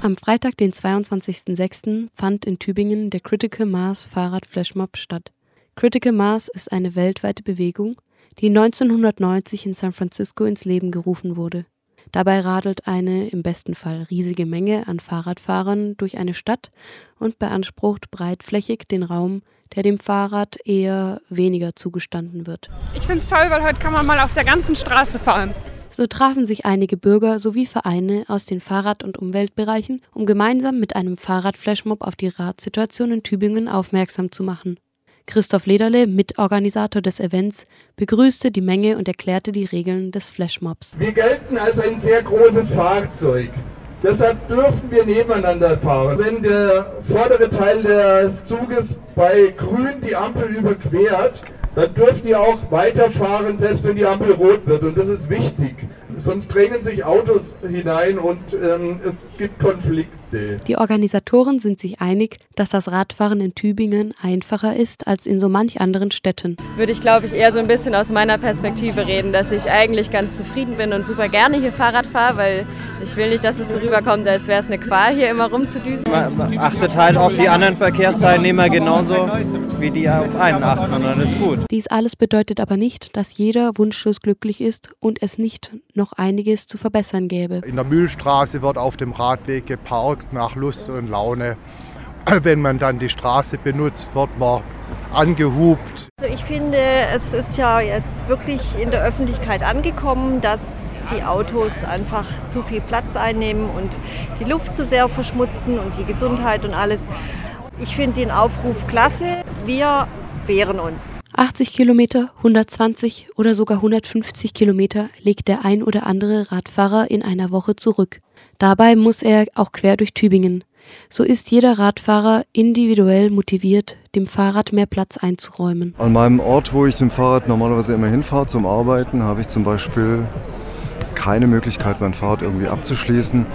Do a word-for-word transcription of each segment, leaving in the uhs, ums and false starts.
Am Freitag, den zweiundzwanzigsten sechsten fand in Tübingen der Critical Mass Fahrrad-Flashmob statt. Critical Mass ist eine weltweite Bewegung, die neunzehnhundertneunzig in San Francisco ins Leben gerufen wurde. Dabei radelt eine im besten Fall riesige Menge an Fahrradfahrern durch eine Stadt und beansprucht breitflächig den Raum, der dem Fahrrad eher weniger zugestanden wird. Ich finde es toll, weil heute kann man mal auf der ganzen Straße fahren. So trafen sich einige Bürger sowie Vereine aus den Fahrrad- und Umweltbereichen, um gemeinsam mit einem Fahrrad-Flashmob auf die Radsituation in Tübingen aufmerksam zu machen. Christoph Lederle, Mitorganisator des Events, begrüßte die Menge und erklärte die Regeln des Flashmobs. Wir gelten als ein sehr großes Fahrzeug. Deshalb dürfen wir nebeneinander fahren. Wenn der vordere Teil des Zuges bei Grün die Ampel überquert, dann dürfen die auch weiterfahren, selbst wenn die Ampel rot wird. Und das ist wichtig. Sonst drängen sich Autos hinein und ähm, es gibt Konflikte. Die Organisatoren sind sich einig, dass das Radfahren in Tübingen einfacher ist als in so manch anderen Städten. Würde ich, glaube ich, eher so ein bisschen aus meiner Perspektive reden, dass ich eigentlich ganz zufrieden bin und super gerne hier Fahrrad fahre, weil ich will nicht, dass es so rüberkommt, als wäre es eine Qual, hier immer rumzudüsen. Man achtet halt auf die anderen Verkehrsteilnehmer genauso, wie die auf einen achten, und dann ist gut. Dies alles bedeutet aber nicht, dass jeder wunschlos glücklich ist und es nicht noch einiges zu verbessern gäbe. In der Mühlstraße wird auf dem Radweg geparkt nach Lust und Laune. Wenn man dann die Straße benutzt, wird man angehupt. Also ich finde, es ist ja jetzt wirklich in der Öffentlichkeit angekommen, dass die Autos einfach zu viel Platz einnehmen und die Luft zu sehr verschmutzen und die Gesundheit und alles. Ich finde den Aufruf klasse. Wir wehren uns. achtzig Kilometer, hundertzwanzig oder sogar hundertfünfzig Kilometer legt der ein oder andere Radfahrer in einer Woche zurück. Dabei muss er auch quer durch Tübingen. So ist jeder Radfahrer individuell motiviert, dem Fahrrad mehr Platz einzuräumen. An meinem Ort, wo ich mit dem Fahrrad normalerweise immer hinfahre zum Arbeiten, habe ich zum Beispiel keine Möglichkeit, mein Fahrrad irgendwie abzuschließen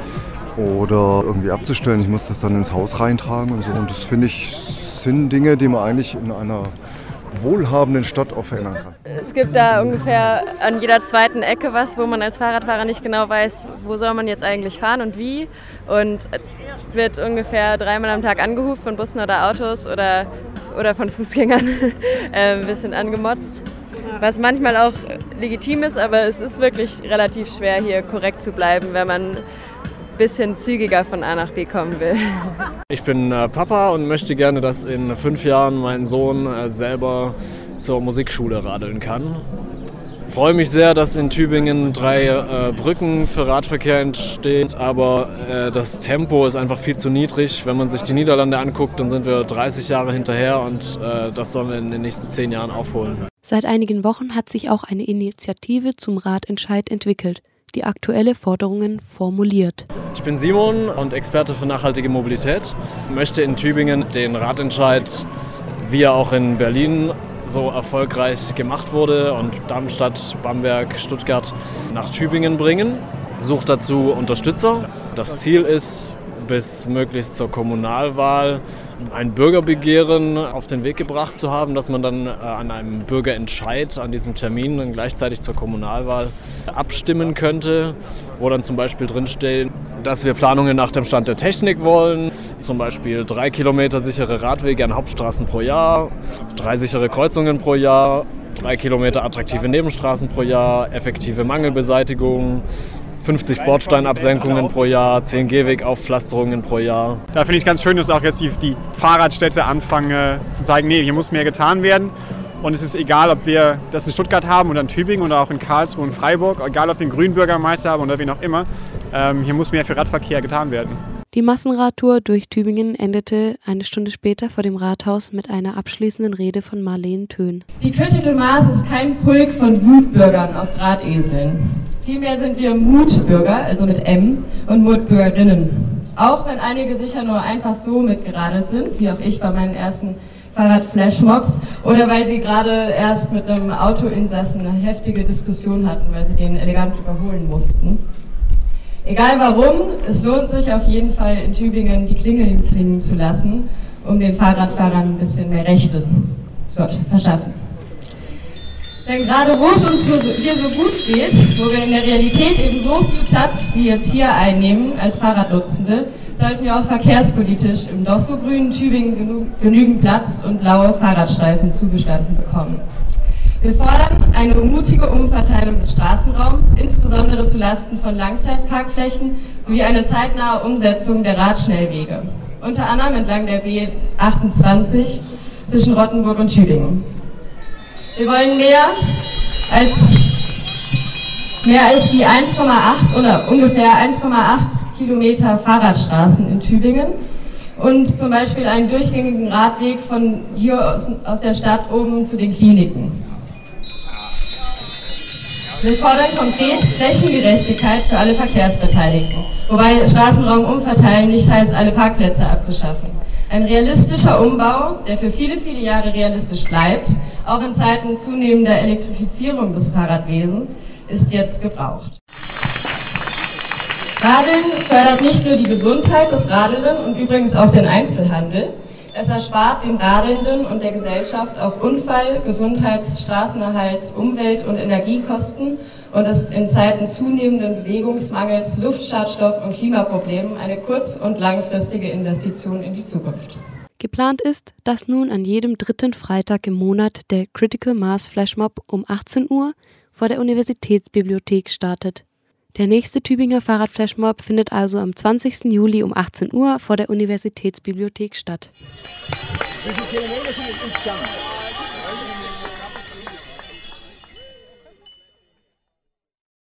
oder irgendwie abzustellen. Ich muss das dann ins Haus reintragen und so. Und das finde ich, sind Dinge, die man eigentlich in einer wohlhabenden Stadt auch verändern kann. Es gibt da ungefähr an jeder zweiten Ecke was, wo man als Fahrradfahrer nicht genau weiß, wo soll man jetzt eigentlich fahren und wie. Und wird ungefähr dreimal am Tag angehupt von Bussen oder Autos oder, oder von Fußgängern, ein bisschen angemotzt. Was manchmal auch legitim ist, aber es ist wirklich relativ schwer, hier korrekt zu bleiben, wenn man ein bisschen zügiger von A nach B kommen will. Ich bin äh, Papa und möchte gerne, dass in fünf Jahren mein Sohn äh, selber zur Musikschule radeln kann. Ich freue mich sehr, dass in Tübingen drei äh, Brücken für Radverkehr entstehen, aber äh, das Tempo ist einfach viel zu niedrig. Wenn man sich die Niederlande anguckt, dann sind wir dreißig Jahre hinterher und äh, das sollen wir in den nächsten zehn Jahren aufholen. Seit einigen Wochen hat sich auch eine Initiative zum Radentscheid entwickelt, die aktuelle Forderungen formuliert. Ich bin Simon und Experte für nachhaltige Mobilität. Ich möchte in Tübingen den Radentscheid, wie er auch in Berlin so erfolgreich gemacht wurde und Darmstadt, Bamberg, Stuttgart nach Tübingen bringen. Suche dazu Unterstützer. Das Ziel ist, bis möglichst zur Kommunalwahl ein Bürgerbegehren auf den Weg gebracht zu haben, dass man dann äh, an einem Bürgerentscheid, an diesem Termin dann gleichzeitig zur Kommunalwahl abstimmen könnte, wo dann zum Beispiel drinsteht, dass wir Planungen nach dem Stand der Technik wollen, zum Beispiel drei Kilometer sichere Radwege an Hauptstraßen pro Jahr, drei sichere Kreuzungen pro Jahr, drei Kilometer attraktive Nebenstraßen pro Jahr, effektive Mangelbeseitigung, fünfzig Bordsteinabsenkungen pro Jahr, zehn Gehwegauspflasterungen pro Jahr. Da finde ich ganz schön, dass auch jetzt die, die Fahrradstädte anfangen äh, zu zeigen, nee, hier muss mehr getan werden. Und es ist egal, ob wir das in Stuttgart haben oder in Tübingen oder auch in Karlsruhe und Freiburg, egal ob wir den Grünen Bürgermeister haben oder wen auch immer, ähm, hier muss mehr für Radverkehr getan werden. Die Massenradtour durch Tübingen endete eine Stunde später vor dem Rathaus mit einer abschließenden Rede von Marleen Töhn. Die Critical Mass ist kein Pulk von Wutbürgern auf Drahteseln. Vielmehr sind wir Mutbürger, also mit M, und Mutbürgerinnen. Auch wenn einige sicher nur einfach so mitgeradelt sind, wie auch ich bei meinen ersten Fahrrad-Flashmobs, oder weil sie gerade erst mit einem Autoinsassen eine heftige Diskussion hatten, weil sie den elegant überholen mussten. Egal warum, es lohnt sich auf jeden Fall in Tübingen die Klingeln klingen zu lassen, um den Fahrradfahrern ein bisschen mehr Rechte zu verschaffen. Denn gerade wo es uns hier so gut geht, wo wir in der Realität eben so viel Platz wie jetzt hier einnehmen als Fahrradnutzende, sollten wir auch verkehrspolitisch im doch so grünen Tübingen genü genügend Platz und blaue Fahrradstreifen zugestanden bekommen. Wir fordern eine mutige Umverteilung des Straßenraums, insbesondere zulasten von Langzeitparkflächen, sowie eine zeitnahe Umsetzung der Radschnellwege, unter anderem entlang der B achtundzwanzig zwischen Rottenburg und Tübingen. Wir wollen mehr als, mehr als die eins Komma acht oder ungefähr eins Komma acht Kilometer Fahrradstraßen in Tübingen und zum Beispiel einen durchgängigen Radweg von hier aus, aus der Stadt oben zu den Kliniken. Wir fordern konkret Flächengerechtigkeit für alle Verkehrsbeteiligten, wobei Straßenraum umverteilen nicht heißt, alle Parkplätze abzuschaffen. Ein realistischer Umbau, der für viele, viele Jahre realistisch bleibt, auch in Zeiten zunehmender Elektrifizierung des Fahrradwesens, ist jetzt gebraucht. Radeln fördert nicht nur die Gesundheit des Radelnden und übrigens auch den Einzelhandel. Es erspart dem Radelnden und der Gesellschaft auch Unfall-, Gesundheits-, Straßenerhalts-, Umwelt- und Energiekosten und ist in Zeiten zunehmenden Bewegungsmangels, Luftschadstoff- und Klimaproblemen eine kurz- und langfristige Investition in die Zukunft. Geplant ist, dass nun an jedem dritten Freitag im Monat der Critical Mass Flashmob um achtzehn Uhr vor der Universitätsbibliothek startet. Der nächste Tübinger Fahrradflashmob findet also am zwanzigsten Juli um achtzehn Uhr vor der Universitätsbibliothek statt. Wie viele Kilometer sind es insgesamt?